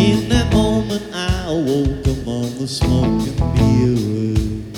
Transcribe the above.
In that moment I awoke among the smoke and mirrors.